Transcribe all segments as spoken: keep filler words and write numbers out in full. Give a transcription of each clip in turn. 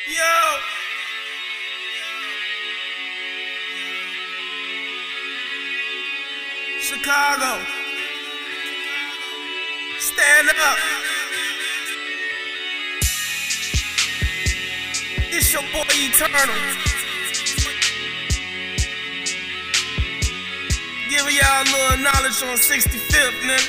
Yo! Chicago. Stand up. It's your boy Eternal. Giving y'all a little knowledge on sixty-fifth, nigga.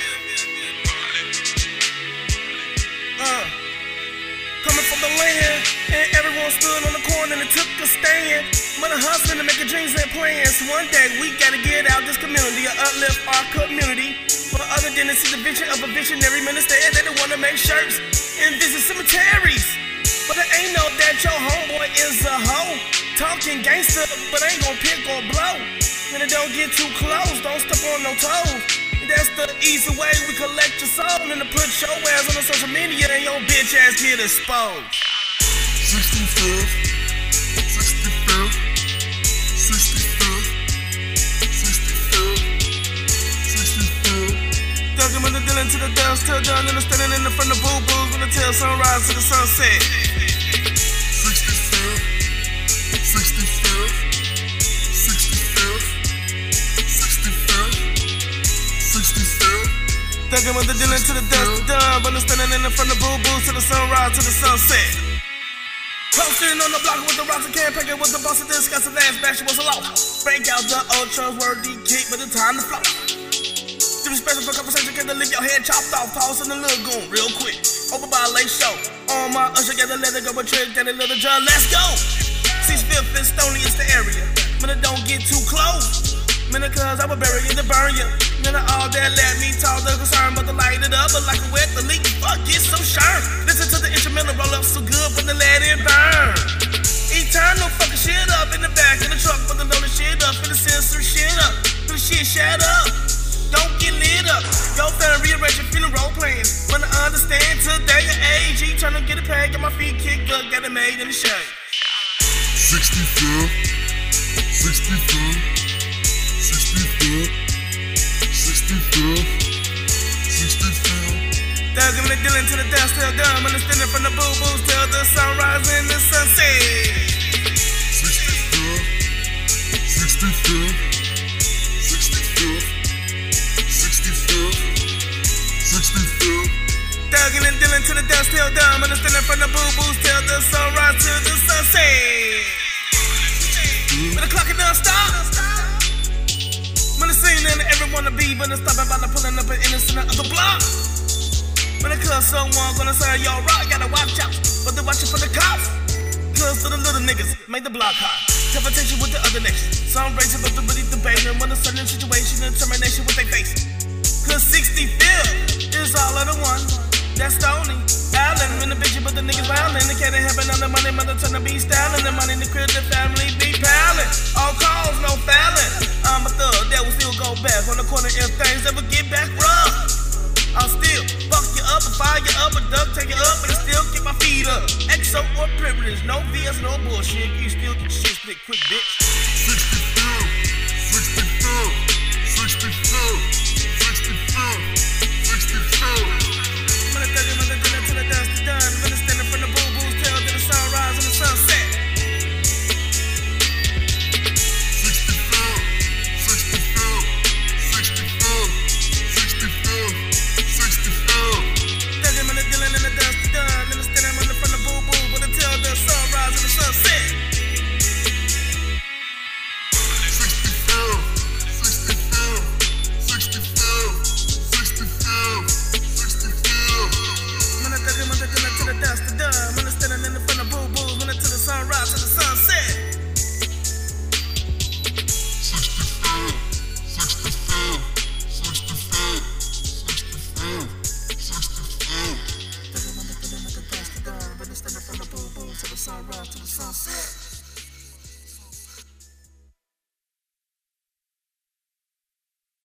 Uh, coming from the land, and everyone stood on the corner and took a stand. But a hustling to make dreams and plans. One day we gotta get out this community, or uplift our community. For other than to see the vision of a visionary minister, and they don't wanna make shirts and visit cemeteries. But it ain't no that your homeboy is a hoe, talking gangster, but ain't gon' pick or blow. And it don't get too close, don't step on no toes. That's the easy way we collect your soul, and to put your ass on the social media and your bitch ass get exposed. sixty-fifth, sixty-fifth, sixty-fifth, sixty-fifth, sixty-fifth. Thuggin' with the Dylan to the dust, till done, and I'm standing in the front of boo-boos when the tail sunrise to the sunset. sixty-fifth, sixty-fifth, sixty-fifth, sixty-fifth, sixty-fifth. Thuggin' with the Dylan to the dust, done, but I'm standing in the front of boo-boos to the sunrise to the sunset. Posting on the block with the rocks and can't pack it with the boss of this. Got some last batch was a loss. Break out the old trustworthy kick, but it's time to flow. To be special for conversation, can to leave your head chopped off. Toss in the lagoon real quick. Over by a late show. On my usher, gotta let it go a trick. Then a little John, let's go. sixty-fifth and Stony is the area. But it don't get too close. Minute cause I will bury you to burn you. None of all that let me talk the concern, but to light it up, but like a wet the leak, fuck get so sharp. Listen to the instrumental roll up so good, but to let it burn. Eternal fucking shit up in the back of the truck, but to load the shit up, for the sensor shit up, for the shit shut up. Don't get lit up. Yo, fella, rearrange your feeling role playing. Wanna understand today your age. Eternal get a peg, got my feet kicked up, got it made in the shade. sixty-fifth, sixty-fifth, sixty-fifth, sixty-fifth, sixty-fifth. Thuggin' with the Dylan to the dust, still dumb. Understanding from the boo-boos till the sunrise and the sunset. sixty-fifth, sixty-fifth, sixty-fifth, sixty-fifth, sixty-fifth. Thuggin' and Dylan to the dust, still dumb. Understanding from the boo-boos till the sunrise to the sunset. When the clock it don't stop. When the scene and everyone to be, but it's stopping by the pulling up an innocent of the block. When the cuz someone gonna say, yo, rock, gotta watch out. But they're watching for the cops. Cuz to the little niggas, make the block hot. Confrontation with the other nations. Some racing, but they're really debating. When a certain situation and determination what they face. Cuz sixty-fifth is all of the one. That's Stony. Allen, when the bitch, but the niggas violent. They can't have another money, mother turn to be styling. The money in the crib, the family be palin'. All calls, no fallin'. I'm a thug that will still go back on the corner if things ever get back rough. I'll still fuck you up and fire you up, a duck take you up, but I still get my feet up. Exo or privilege, no V S, no bullshit. You still get your shit split quick, bitch. sixty-fifth, sixty-fifth, sixty-fifth, sixty-fifth, sixty-fifth. When the thugger, when the dinner till the dust is done. When the standing from the boo-boos till to the sunrise and the sunset. sixty-fifth, sixty-fifth, sixty-fifth, sixty-fifth, sixty-fifth. Thuggin' when the Dylan and the dust is done. When the standing from the from the boo-boos, when the till the sunrise and the sunset. sixty-fifth, sixty-fifth, sixty-fifth, sixty-fifth, sixty-fifth. When the thugger, when the dinner till the dust is done. When the standing in the front of boo-boos, when the till the sunrise to the sunset. sixty-fifth, sixty-fifth, sixty-fifth, sixty-fifth, sixty-fifth. Thuggin' when the Dylan and the dust is done. When the standing from the boo-boos till the sunrise to the sunset.